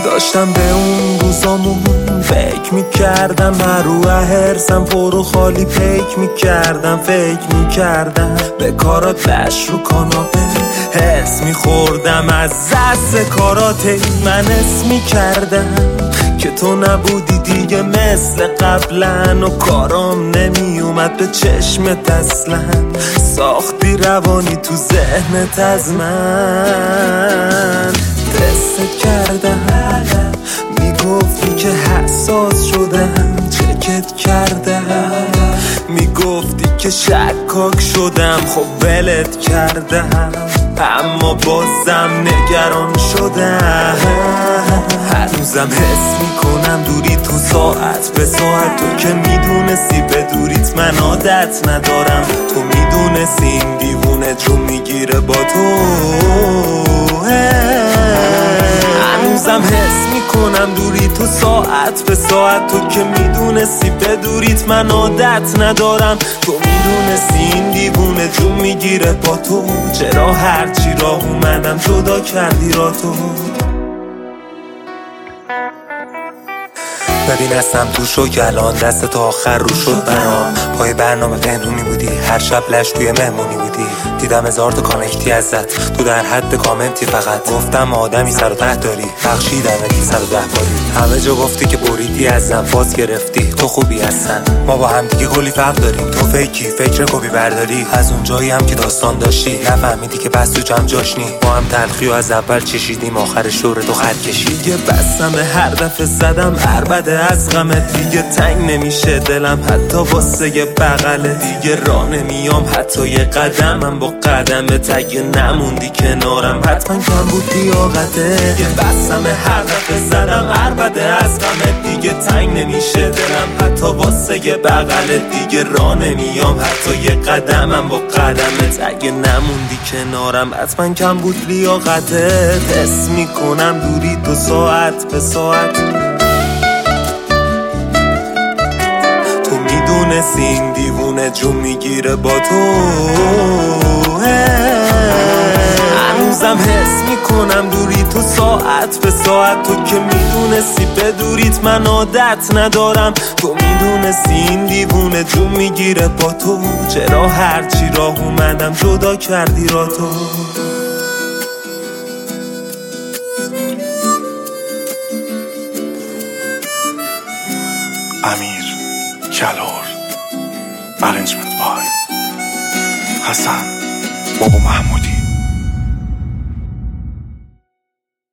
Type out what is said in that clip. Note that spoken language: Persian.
داشتم به اون روزامون فکر میکردم، هر رو هرسم پر و خالی پیک میکردم، فکر میکردم به کارات بش رو کاناپه هرس میخوردم، از دست کارات من اسم میکردم که تو نبودی دیگه مثل قبلن و کارام نمیومد به چشمت اصلا، ساختی روانی تو ذهنت از من. تست کردم میگفتی که حساس شدم، چکت کردم میگفتی که شکاک شدم، خب ولت کردم اما بازم نگران شدم. هنوزم حس میکنم دوری تو ساعت به ساعت، تو که میدونستی به دوریت من عادت ندارم، تو میدونستی این دیوونه جون میگیره با تو. هنوزم حس میکنم دوری تو ساعت به ساعت، تو که میدونستی به دوریت من عادت ندارم، تو میدونستی این دیوونه جون میگیره با تو. چرا هرچی راه اومدم جدا کردی را تو؟ ببین هستم تو شو الان دست تا آخر رو شد برام، پای برنامه پنهونی بودی، هر شب لش توی مهمونی بودی، دیدم هزار تا کانکتی ازت، تو در حد کامنتی فقط گفتم آدمی سر و ته داری، بخشیدم 110 باری، همه جا گفتی که بریدی ازم، فاز گرفتی تو خوبی هستن، ما با هم دیگه کلی فرق داریم، تو فیکی فکر کپی برداری، از اونجایی هم که داستان داشتی نفهمیدی که بس تو جمع جاش نی، ما هم تلخی و از اول چشیدیم آخرش دور تو خط کشید، دیگه بستم به هر دفعه زدم عربده از غمت، دیگه تنگ نمیشه دلم حتی واسه یه بغله، دیگه راه نمیام حتی یه قدمم با قدمت، اگه نموندی کنارم حتما کم بود لیاقته، دیگه بستم به هر دفعه زدم عربده از غمت، دیگه تنگ نمیشه دلم حتی واسه یه بغله، دیگه راه نمیام حتی یه قدمم با قدمت، اگه نموندی کنارم حتما کم بود لیاقته. حس میکنم دوری تو ساعت به ساعت، میدونستی این دیوونه جون میگیره با تو. هنوزم حس میکنم دوری تو ساعت به ساعت، تو که میدونستی به دوریت من عادت ندارم، تو میدونستی این دیوونه جون میگیره با تو. چرا هرچی راه اومدم جدا کردی را تو؟ امیر کلور، ارنجمنت بای حسن بابا